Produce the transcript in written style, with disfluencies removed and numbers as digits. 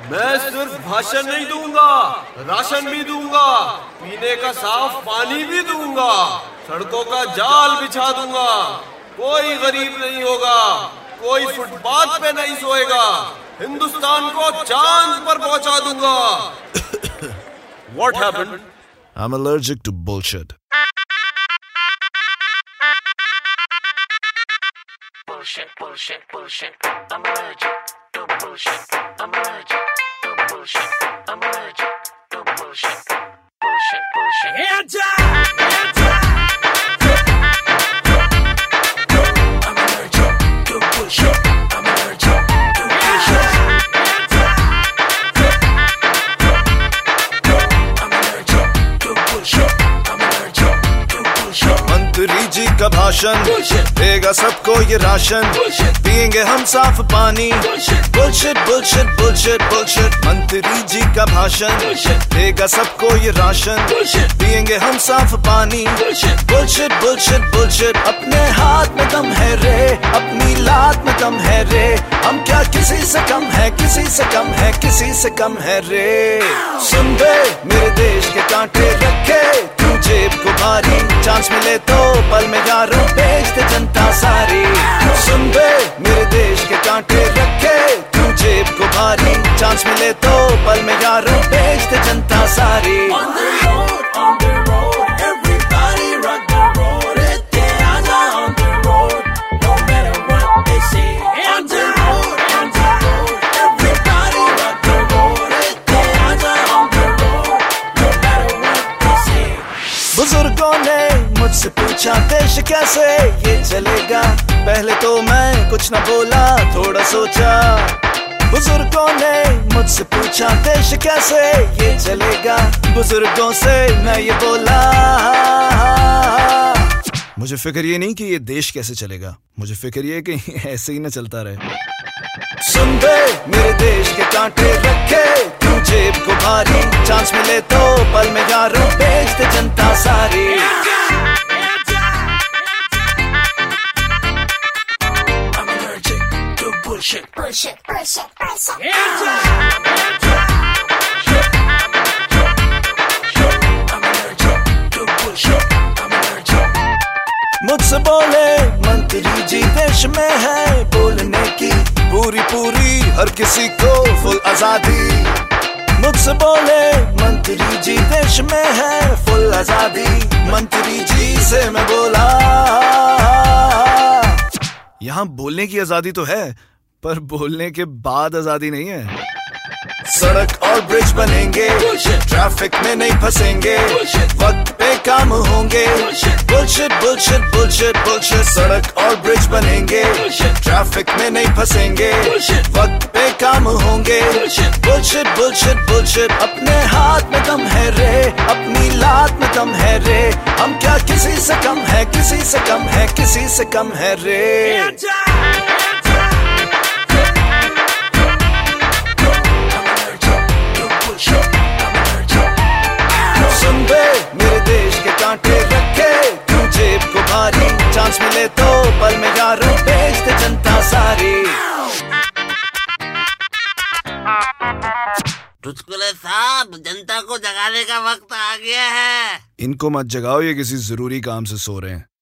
मैं सिर्फ भाषण नहीं दूंगा, राशन भी दूंगा, पीने का साफ पानी भी दूंगा, सड़कों का जाल बिछा दूंगा, कोई गरीब नहीं होगा, कोई फुटपाथ पे नहीं सोएगा, हिंदुस्तान को चांद पर पहुंचा दूंगा। What happened? I'm allergic to bullshit. Bullshit, bullshit, bullshit. I'm allergic to bullshit. I'm allergic to bullshit. I'm allergic to bullshit. Bullshit, bullshit. Hands up! Hands up! I'm allergic to bullshit. I'm allergic to bullshit. I'm allergic to bullshit. I'm allergic to bullshit. मंत्री जी का भाषण देगा सबको ये ration, पिएंगे हम साफ पानी। Bullshit bullshit bullshit bullshit. मंत्री जी का भाषण देगा सबको ये राशन, पिएंगे हम साफ पानी। Bullshit bullshit bullshit. अपने हाथ में दम है रे, अपनी लात में दम है रे, हम क्या किसी से कम है, किसी से कम है, किसी से कम है रे। सुन बे मेरे देश के कांटे रखे तू जेब को भारी, चांस मिले तो पल में यारों बेच दे जनता सारी। सुन बे मेरे देश के कांटे रखे तू जेब को भारी, चांस मिले तो पल में यारों बेच दे जनता सारी। On the road, everybody rock the road. Este anda on the road, no matter what they say. On the road, everybody rock the road. Este anda on the road, no matter what they say. बुजुर्गों ने मुझसे पूछा देश कैसे ये चलेगा, पहले तो मैं कुछ न बोला, थोड़ा सोचा। बुजुर्गों ने मुझसे पूछा देश कैसे ये चलेगा, बुजुर्गों से मैं ये बोला। मुझे फिक्र ये नहीं कि ये देश कैसे चलेगा, मुझे फिक्र ये कि ऐसे ही ना चलता रहे। सुन बे मेरे देश के कांटे रखे तू जेब को भारी, चांस मिले तो पल में यारों बेच दे जनता सारी। I'm allergic to bullshit. Bullshit, bullshit, bullshit. I'm allergic to bullshit. I'm allergic. मुझसे बोले मंत्री जी देश में है बोलने की पूरी पूरी हर किसी को फुल आजादी। मुझसे बोले मंत्री जी देश में है फुल आजादी, मंत्री जी से मैं बोला यहाँ बोलने की आजादी तो है, पर बोलने के बाद आजादी नहीं है। सड़क और ब्रिज बनेंगे, ट्रैफिक में नहीं फंसेंगे, वक्त पे काम होंगे। Bullshit bullshit bullshit bullshit. सड़क और ब्रिज बनेंगे, ट्रैफिक में नहीं फंसेंगे, वक्त पे काम होंगे। Bullshit bullshit bullshit. अपने हाथ में दम है रे, अपनी लात में दम है रे, हम क्या किसी से कम है, किसी से कम है, किसी से कम है रे। सुन बे मेरे देश के कांटे रखे तू जेब को भारी, चांस मिले तो पल में यारों बेच दे जनता सारी। चुटकुले साहब, जनता को जगाने का वक्त आ गया है। इनको मत जगाओ, ये किसी जरूरी काम से सो रहे हैं।